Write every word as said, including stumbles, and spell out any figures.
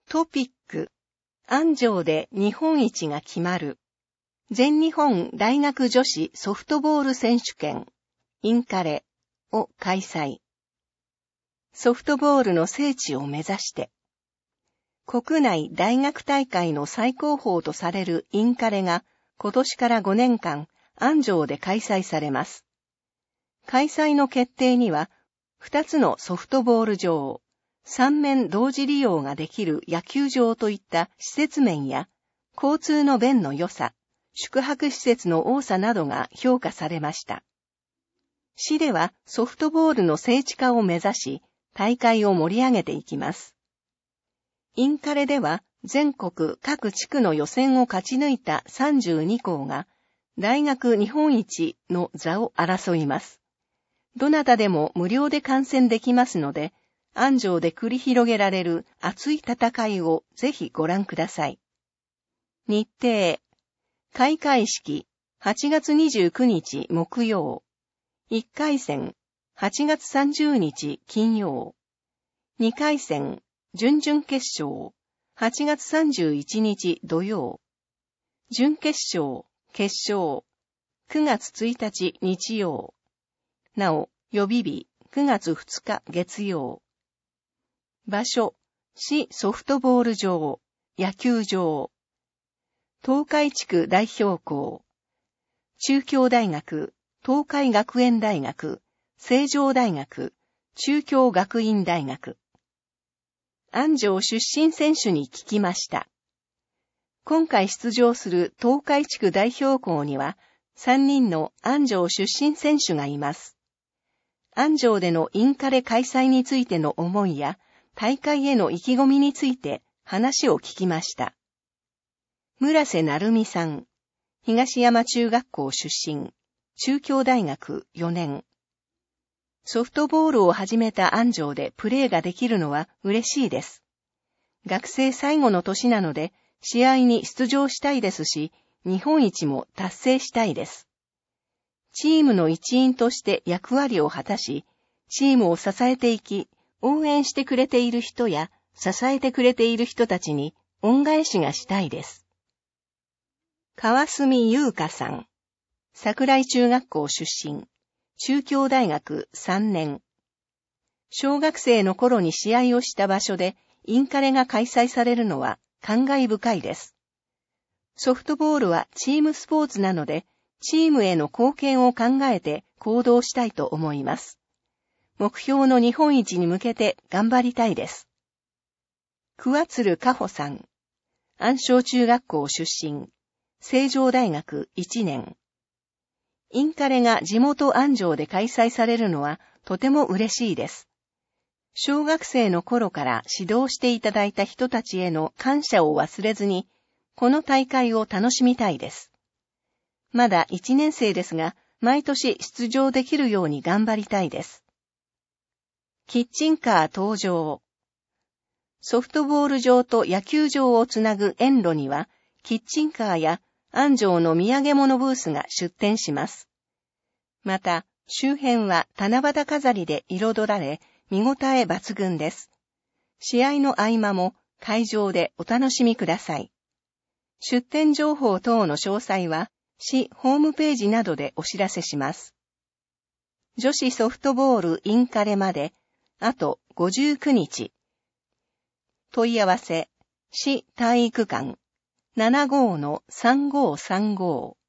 トピック、安城で日本一が決まる。全日本大学女子ソフトボール選手権、インカレを開催。ソフトボールの聖地を目指して。国内大学大会の最高峰とされるインカレが今年からごねんかん安城で開催されます。開催の決定には、ふたつのソフトボール場、さん面同時利用ができる野球場といった施設面や、交通の便の良さ、宿泊施設の多さなどが評価されました。市ではソフトボールの聖地化を目指し、大会を盛り上げていきます。インカレでは全国各地区の予選を勝ち抜いたさんじゅうに校が、大学日本一の座を争います。どなたでも無料で観戦できますので、安城で繰り広げられる熱い戦いをぜひご覧ください。日程。開会式、はちがつにじゅうくにち木曜。いっかい戦、はちがつさんじゅうにち金曜。にかい戦、準々決勝、はちがつさんじゅういちにち土曜。準決勝、決勝、くがつついたち日曜。なお、予備日、くがつふつか月曜。場所、市ソフトボール場、野球場。東海地区代表校。中京大学、東海学園大学、成城大学、中京学院大学。安城出身選手に聞きました。今回出場する東海地区代表校には、さんにんの安城出身選手がいます。安城でのインカレ開催についての思いや、大会への意気込みについて話を聞きました。村瀬成美さん、東山中学校出身、中京大学よねん。ソフトボールを始めた安城でプレーができるのは嬉しいです。学生最後の年なので、試合に出場したいですし、日本一も達成したいです。チームの一員として役割を果たし、チームを支えていき、応援してくれている人や支えてくれている人たちに恩返しがしたいです。川澄優香さん、桜井中学校出身、中京大学さんねん。小学生の頃に試合をした場所でインカレが開催されるのは感慨深いです。ソフトボールはチームスポーツなので、チームへの貢献を考えて行動したいと思います。目標の日本一に向けて頑張りたいです。桑鶴香穂さん、安昌中学校出身、成城大学いちねん。インカレが地元安城で開催されるのはとても嬉しいです。小学生の頃から指導していただいた人たちへの感謝を忘れずに、この大会を楽しみたいです。まだいちねん生ですが、毎年出場できるように頑張りたいです。キッチンカー登場。ソフトボール場と野球場をつなぐ園路には、キッチンカーや安城の土産物ブースが出店します。また、周辺は七夕飾りで彩られ、見応え抜群です。試合の合間も会場でお楽しみください。出店情報等の詳細は、市ホームページなどでお知らせします。女子ソフトボールインカレまで、あとごじゅうくにち。問い合わせ、市体育館 ななごーのさんごーさんごー